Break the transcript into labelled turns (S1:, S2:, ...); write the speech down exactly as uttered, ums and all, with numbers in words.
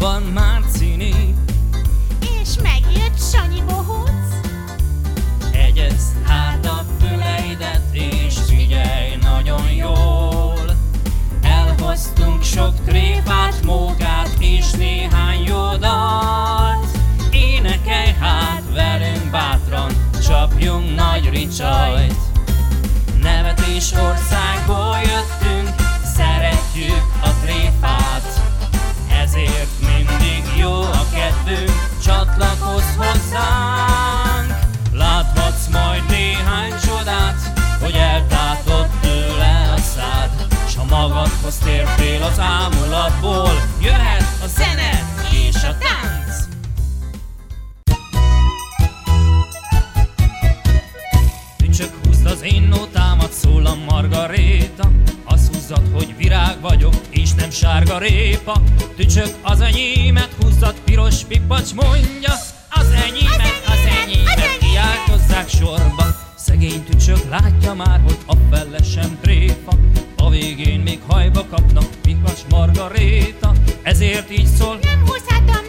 S1: van Márcini,
S2: és megjött Sanyi Bohóc.
S1: Hegyezd hát a füleidet, és figyelj nagyon jól. Elhoztunk sok tréfát, mókát és néhány jó dalt. Énekelj hát velünk bátran, csapjunk nagy ricsajt. Nevetés országból jöttünk, szeretjük a tréfát, ezért mindig jó a kedvünk, csatlakozz hozzánk. Láthatsz majd néhány csodát, hogy eltátott tőle a szád, s ha magadhoz tértél az ámulatból, jöhet a zene és a tánc. Tücsök, húzd az én nótámat, szól a Margaréta. Azt húzzad, hogy virág vagyok, és nem sárga répa. Tücsök, az enyémet húzzad, piros pipacs mondja. Az enyémet, az enyémet, kiáltozzák sorba. Szegény tücsök látja már, hogy afelle sem tréfa. A végén még hajba kapnak pipacs Margaréta. Ezért így szól:
S2: nem húzhatom